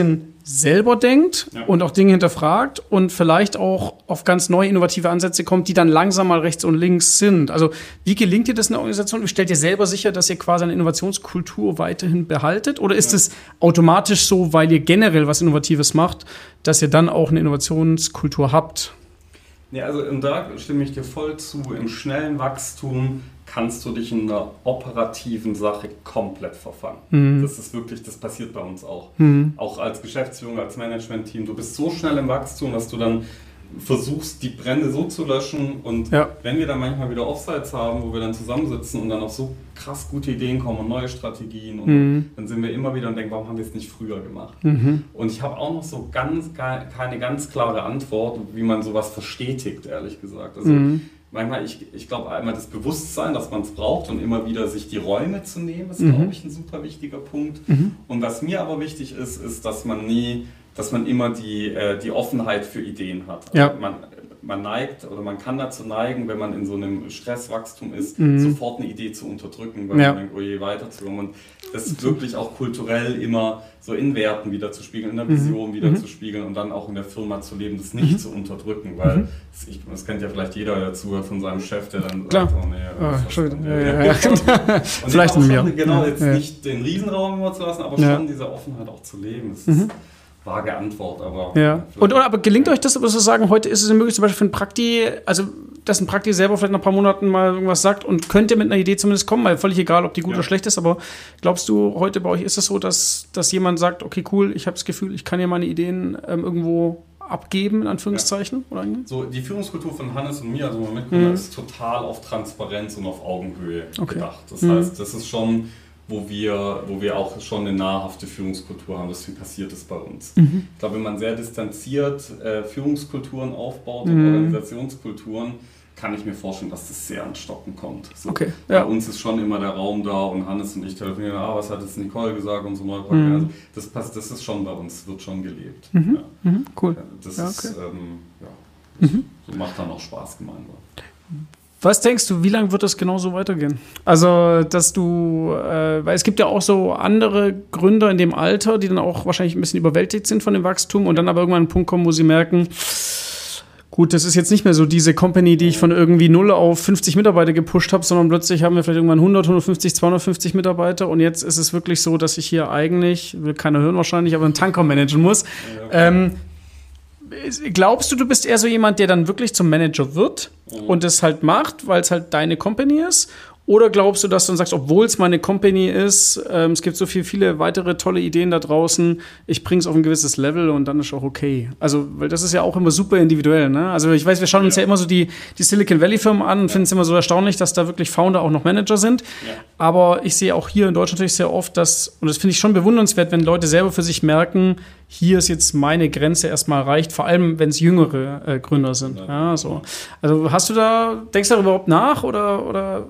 selber denkt ja. und auch Dinge hinterfragt und vielleicht auch auf ganz neue innovative Ansätze kommt, die dann langsam mal rechts und links sind. Also wie gelingt dir das in der Organisation? Wie stellt ihr selber sicher, dass ihr quasi eine Innovationskultur weiterhin behaltet? Oder ist es ja. automatisch so, weil ihr generell was Innovatives macht, dass ihr dann auch eine Innovationskultur habt? Ja, also und da stimme ich dir voll zu. Im schnellen Wachstum kannst du dich in einer operativen Sache komplett verfangen. Mhm. Das ist wirklich, das passiert bei uns auch. Mhm. Auch als Geschäftsführung, als Management-Team. Du bist so schnell im Wachstum, dass du dann versuchst, die Brände so zu löschen. Und ja. wenn wir dann manchmal wieder Offsites haben, wo wir dann zusammensitzen und dann auf so krass gute Ideen kommen und neue Strategien, und mhm. dann sind wir immer wieder und denken, warum haben wir es nicht früher gemacht? Mhm. Und ich habe auch noch so ganz keine ganz klare Antwort, wie man sowas verstetigt, ehrlich gesagt. Also mhm. manchmal, ich, ich glaube, einmal das Bewusstsein, dass man es braucht und immer wieder sich die Räume zu nehmen, ist, mhm. glaube ich, ein super wichtiger Punkt. Mhm. Und was mir aber wichtig ist, ist, dass man nie, dass man immer die, äh, die Offenheit für Ideen hat. Also ja. man, man neigt oder man kann dazu neigen, wenn man in so einem Stresswachstum ist, mhm. sofort eine Idee zu unterdrücken, weil ja. man denkt, oh je, weiterzukommen. Und das ist wirklich auch kulturell immer so in Werten wieder zu spiegeln, in der Vision mhm. wieder mhm. zu spiegeln und dann auch in der Firma zu leben, das nicht mhm. zu unterdrücken, weil mhm. das, ich, das kennt ja vielleicht jeder, der zuhört von seinem Chef, der dann Klar. sagt, oh nee, oh, Entschuldigung. Ja, ja, ja. Vielleicht in mir. Genau, jetzt ja. nicht den Riesenraum immer zu lassen, aber ja. schon diese Offenheit auch zu leben. Das ist mhm. vage Antwort, aber... Ja. Und, oder, aber gelingt euch das, aber zu sagen, heute ist es möglich, zum Beispiel für ein Prakti, also dass ein Prakti selber vielleicht nach ein paar Monaten mal irgendwas sagt und könnte mit einer Idee zumindest kommen, weil völlig egal, ob die gut ja. oder schlecht ist, aber glaubst du, heute bei euch ist es so, dass, dass jemand sagt, okay, cool, ich habe das Gefühl, ich kann hier meine Ideen ähm, irgendwo abgeben, in Anführungszeichen? Ja. Oder so, die Führungskultur von Hannes und mir, also mein Mitgründer, mhm. ist total auf Transparenz und auf Augenhöhe okay. gedacht. Das mhm. heißt, das ist schon... Wo wir, wo wir auch schon eine nahrhafte Führungskultur haben. Deswegen passiert es bei uns. Mhm. Ich glaube, wenn man sehr distanziert äh, Führungskulturen aufbaut und mhm. Organisationskulturen, kann ich mir vorstellen, dass das sehr ans Stocken kommt. So, okay. Bei ja. uns ist schon immer der Raum da und Hannes und ich telefonieren, ah, was hat jetzt Nicole gesagt und so weiter. Mhm. Also das, passt, das ist schon bei uns, wird schon gelebt. Mhm. Ja. Mhm. Cool. Das ja, okay. ist, ähm, ja, das mhm. so macht dann auch Spaß gemeinsam. Was denkst du, wie lange wird das genau so weitergehen? Also, dass du, äh, weil es gibt ja auch so andere Gründer in dem Alter, die dann auch wahrscheinlich ein bisschen überwältigt sind von dem Wachstum und dann aber irgendwann an einen Punkt kommen, wo sie merken, gut, das ist jetzt nicht mehr so diese Company, die ich von irgendwie null auf fünfzig Mitarbeiter gepusht habe, sondern plötzlich haben wir vielleicht irgendwann hundert, hundertfünfzig, zweihundertfünfzig Mitarbeiter und jetzt ist es wirklich so, dass ich hier eigentlich, will keiner hören wahrscheinlich, aber einen Tanker managen muss. Ja, okay. ähm, Glaubst du, du bist eher so jemand, der dann wirklich zum Manager wird mhm. und es halt macht, weil es halt deine Company ist? Oder glaubst du, dass du dann sagst, obwohl es meine Company ist, ähm, es gibt so viel, viele weitere tolle Ideen da draußen, ich bringe es auf ein gewisses Level und dann ist auch okay. Also, weil das ist ja auch immer super individuell, ne? Also ich weiß, wir schauen uns ja, ja immer so die, die Silicon Valley Firmen an und ja. finden es immer so erstaunlich, dass da wirklich Founder auch noch Manager sind. Ja. Aber ich sehe auch hier in Deutschland natürlich sehr oft, dass, und das finde ich schon bewundernswert, wenn Leute selber für sich merken, hier ist jetzt meine Grenze erstmal erreicht, vor allem wenn es jüngere äh, Gründer sind. Ja, ja, so. Also hast du da, denkst du da überhaupt nach oder, oder?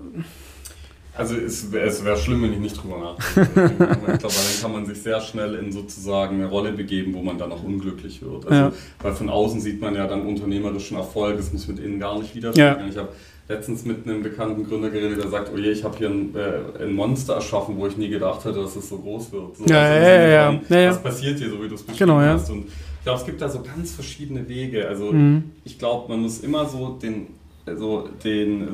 Also es, es wäre schlimm, wenn ich nicht drüber nachdenke. Ich glaube, dann kann man sich sehr schnell in sozusagen eine Rolle begeben, wo man dann auch unglücklich wird. Also, ja. Weil von außen sieht man ja dann unternehmerischen Erfolg, das muss mit innen gar nicht widerspiegeln. Ja. Ich habe letztens mit einem bekannten Gründer geredet, der sagt, oh je, ich habe hier ein, äh, ein Monster erschaffen, wo ich nie gedacht hätte, dass es so groß wird. So, ja, also ja, ja, ja. Von, ja, was passiert hier, so wie du es beschrieben genau, ja. hast. Und ich glaube, es gibt da so ganz verschiedene Wege. Also mhm. ich glaube, man muss immer so den, also den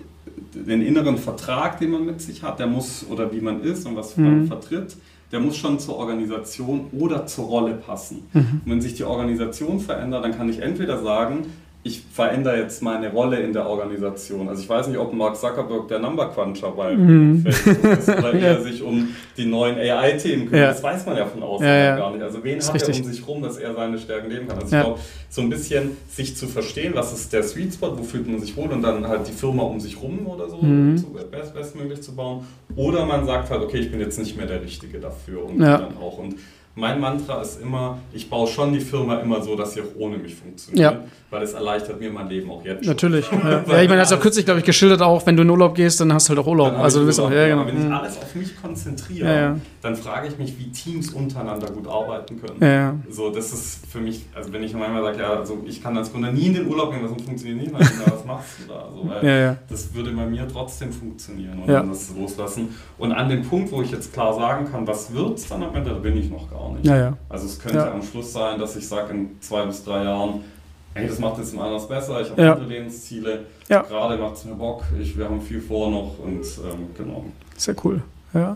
den inneren Vertrag, den man mit sich hat, der muss, oder wie man ist und was man mhm. vertritt, der muss schon zur Organisation oder zur Rolle passen. Mhm. Und wenn sich die Organisation verändert, dann kann ich entweder sagen, ich verändere jetzt meine Rolle in der Organisation. Also ich weiß nicht, ob Mark Zuckerberg der Number Cruncher bei mhm. Facebook ist oder er sich um die neuen A I-Themen kümmert. Ja. Das weiß man ja von außen ja, ja. gar nicht. Also wen hat richtig. er um sich rum, dass er seine Stärken leben kann? Also ja. ich glaube, so ein bisschen sich zu verstehen, was ist der Sweet Spot, wo fühlt man sich wohl und dann halt die Firma um sich rum oder so mhm. so best, bestmöglich zu bauen. Oder man sagt halt, okay, ich bin jetzt nicht mehr der Richtige dafür und ja. dann auch. Und mein Mantra ist immer, ich baue schon die Firma immer so, dass sie auch ohne mich funktioniert, ja. weil es erleichtert mir mein Leben auch jetzt Natürlich. schon. Natürlich. Ja. ja, ich meine, das ist auch kürzlich, glaube ich, geschildert auch, wenn du in Urlaub gehst, dann hast du halt auch Urlaub. Also du bist auch, ja, genau. Wenn ich alles auf mich konzentriere, ja, ja. dann frage ich mich, wie Teams untereinander gut arbeiten können. Ja. So, das ist für mich, also wenn ich manchmal sage, ja, also ich kann als Gründer nie in den Urlaub gehen, das funktioniert nicht, dann, was machst du da? So, weil ja, ja. das würde bei mir trotzdem funktionieren und ja. dann das loslassen. Und an dem Punkt, wo ich jetzt klar sagen kann, was wird es dann am Ende, da bin ich noch gar nicht. Ja, ja. Also es könnte ja. am Schluss sein, dass ich sage, in zwei bis drei Jahren, hey, das macht jetzt mal anders besser, ich habe ja. andere Lebensziele, ja. gerade macht es mir Bock, ich, wir haben viel vor noch und ähm, genau. Sehr cool, ja.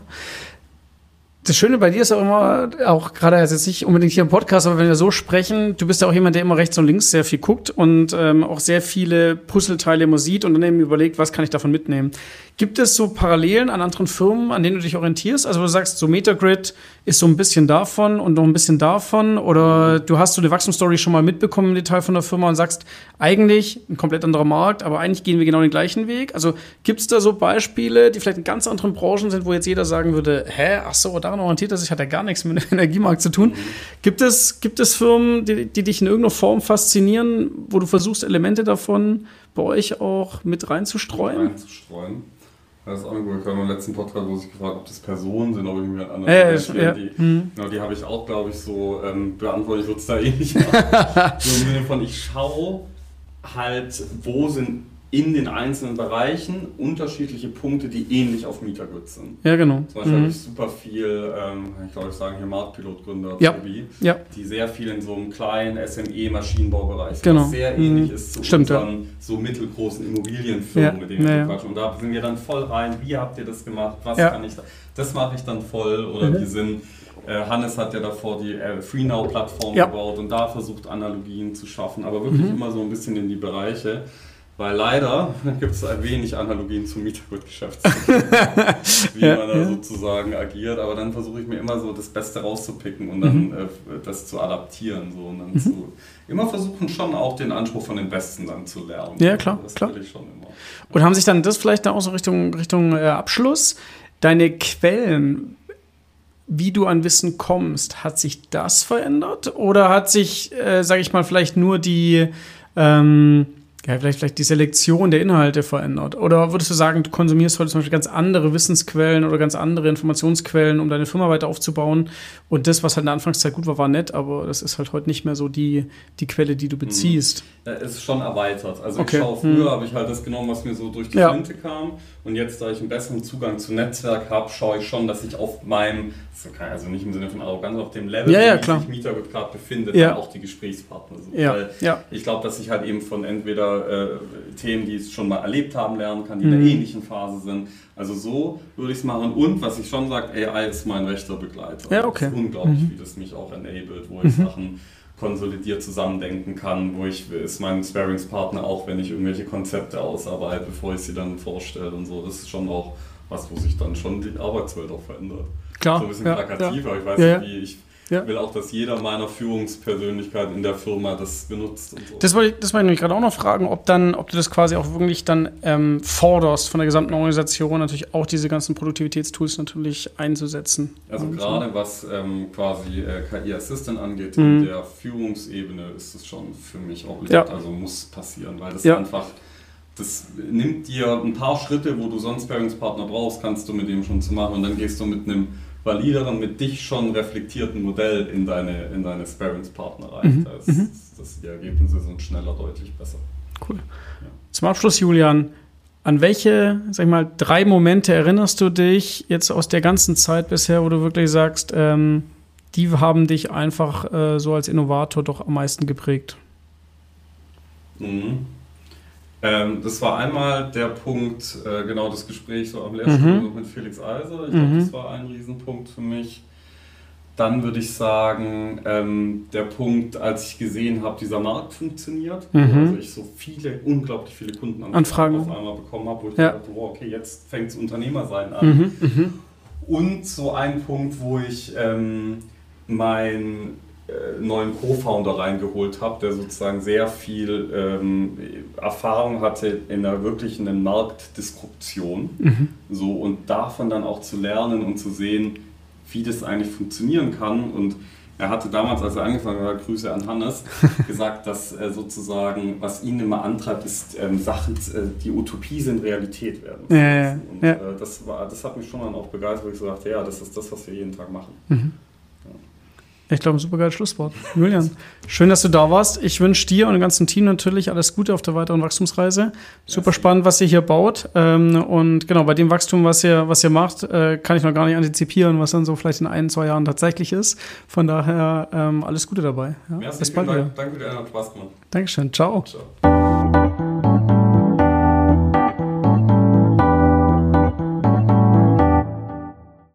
Das Schöne bei dir ist auch immer, auch gerade also jetzt nicht unbedingt hier im Podcast, aber wenn wir so sprechen, du bist ja auch jemand, der immer rechts und links sehr viel guckt und ähm, auch sehr viele Puzzleteile immer sieht und dann eben überlegt, was kann ich davon mitnehmen. Gibt es so Parallelen an anderen Firmen, an denen du dich orientierst? Also du sagst, so Metagrid ist so ein bisschen davon und noch ein bisschen davon oder du hast so eine Wachstumsstory schon mal mitbekommen im Detail von der Firma und sagst, eigentlich ein komplett anderer Markt, aber eigentlich gehen wir genau den gleichen Weg. Also gibt es da so Beispiele, die vielleicht in ganz anderen Branchen sind, wo jetzt jeder sagen würde, hä, ach so, daran orientiert er sich, hat ja gar nichts mit dem Energiemarkt zu tun. Mhm. Gibt es, gibt es Firmen, die, die dich in irgendeiner Form faszinieren, wo du versuchst, Elemente davon bei euch auch mit reinzustreuen? Mit reinzustreuen. Das ist auch gut. Ich habe im letzten Podcast, wo ich gefragt habe, ob das Personen sind, ob ich mir an anderen ja, ja, ja. die, hm. genau, die habe ich auch, glaube ich, so ähm, beantwortet. Ich würde es da eh nicht machen. So im Sinne von, ich schaue halt, wo sind in den einzelnen Bereichen unterschiedliche Punkte, die ähnlich auf Metagrid sind. Ja, genau. Zum Beispiel mhm. habe ich super viel, ähm, ich glaube, ich sage hier Marktpilotgründer, ja. ja. die sehr viel in so einem kleinen S M E-Maschinenbaubereich sind, genau. was sehr ähnlich ist zu Stimmt, unseren ja. so mittelgroßen Immobilienfirmen, ja. mit denen wir ja, quatschen. Und da sind wir dann voll rein, wie habt ihr das gemacht, was ja. kann ich da, das mache ich dann voll oder mhm. die sind, äh, Hannes hat ja davor die äh, FreeNow-Plattform ja. gebaut und da versucht Analogien zu schaffen, aber wirklich mhm. immer so ein bisschen in die Bereiche. Weil leider gibt es ein wenig Analogien zum Metagrid-Geschäft, wie ja, man da ja. sozusagen agiert. Aber dann versuche ich mir immer so das Beste rauszupicken und dann mhm. äh, das zu adaptieren. So. Und dann mhm. zu, immer versuchen schon auch den Anspruch von den Besten dann zu lernen. Ja, klar. Das klar. will ich schon immer. Und haben sich dann das vielleicht dann auch so Richtung, Richtung äh, Abschluss, deine Quellen, wie du an Wissen kommst, hat sich das verändert? Oder hat sich, äh, sage ich mal, vielleicht nur die... Ähm, Ja, vielleicht, vielleicht die Selektion der Inhalte verändert? Oder würdest du sagen, du konsumierst heute zum Beispiel ganz andere Wissensquellen oder ganz andere Informationsquellen, um deine Firma weiter aufzubauen und das, was halt in der Anfangszeit gut war, war nett, aber das ist halt heute nicht mehr so die, die Quelle, die du beziehst. Ja, es ist schon erweitert. Also okay. ich schaue, früher hm. habe ich halt das genommen, was mir so durch die ja. Flinte kam und jetzt, da ich einen besseren Zugang zu Netzwerk habe, schaue ich schon, dass ich auf meinem, also nicht im Sinne von Arroganz, auf dem Level, ja, ja, wo sich Metagrid gerade befindet, ja. dann auch die Gesprächspartner sind. Ja. Weil ja. ich glaube, dass ich halt eben von entweder äh, Themen, die es schon mal erlebt haben, lernen kann, die mhm. in einer ähnlichen Phase sind. Also so würde ich es machen. Und was ich schon sage, A I ist mein rechter Begleiter. Ja, okay. Das ist unglaublich, mhm. wie das mich auch enabled, wo ich mhm. Sachen konsolidiert zusammendenken kann, wo ich ist mein Sparringspartner auch, wenn ich irgendwelche Konzepte ausarbeite, bevor ich sie dann vorstelle und so. Das ist schon auch was, wo sich dann schon die Arbeitswelt auch verändert. Klar. So ein bisschen ja, plakativ, ja. aber ich weiß ja, nicht, wie ich ja. will auch, dass jeder meiner Führungspersönlichkeiten in der Firma das benutzt und so. Das wollte ich, das wollte ich nämlich gerade auch noch fragen, ob dann, ob du das quasi auch wirklich dann ähm, forderst von der gesamten Organisation, natürlich auch diese ganzen Produktivitätstools natürlich einzusetzen. Also und gerade so. was ähm, quasi äh, K I-Assistant angeht, mhm. in der Führungsebene ist es schon für mich obligat, ja. also muss passieren, weil das ja. einfach, das nimmt dir ein paar Schritte, wo du sonst Sparringspartner brauchst, kannst du mit dem schon zu machen und dann gehst du mit einem valideren, mit dich schon reflektierten Modell in deine, in deine Sparringspartner rein. Mhm. Das, mhm. das, die Ergebnisse sind schneller, deutlich besser. Cool. Ja. Zum Abschluss, Julian, an welche, sag ich mal, drei Momente erinnerst du dich jetzt aus der ganzen Zeit bisher, wo du wirklich sagst, ähm, die haben dich einfach äh, so als Innovator doch am meisten geprägt? Mhm. Ähm, das war einmal der Punkt, äh, genau das Gespräch so am Lehrstuhl mhm. mit Felix Eiser. Ich glaube, mhm. das war ein Riesenpunkt für mich. Dann würde ich sagen, ähm, der Punkt, als ich gesehen habe, dieser Markt funktioniert. Mhm. Also ich so viele, unglaublich viele Kundenanfragen auf einmal bekommen habe, wo ich ja. dachte, wow, okay, jetzt fängt das Unternehmersein an. Mhm. Mhm. Und so ein Punkt, wo ich ähm, mein neuen Co-Founder reingeholt habe, der sozusagen sehr viel ähm, Erfahrung hatte in einer wirklichen Marktdisruption. Mhm. So, und davon dann auch zu lernen und zu sehen, wie das eigentlich funktionieren kann. Und Er hatte damals, als er angefangen hat, Grüße an Hannes, gesagt, dass äh, sozusagen, was ihn immer antreibt, ist ähm, Sachen, äh, die Utopie sind, Realität werden. Ja, ja, und ja. Äh, das, war, das hat mich schon dann auch begeistert, wo ich so dachte, ja, das ist das, was wir jeden Tag machen. Mhm. Ich glaube, ein super geiles Schlusswort. Julian, schön, dass du da warst. Ich wünsche dir und dem ganzen Team natürlich alles Gute auf der weiteren Wachstumsreise. Super spannend, was ihr hier baut. Und genau, bei dem Wachstum, was ihr, was ihr macht, kann ich noch gar nicht antizipieren, was dann so vielleicht in ein, zwei Jahren tatsächlich ist. Von daher alles Gute dabei. Ja, Merci, bis bald wieder. Danke dir, hat Spaß gemacht. Dankeschön. Ciao. Ciao.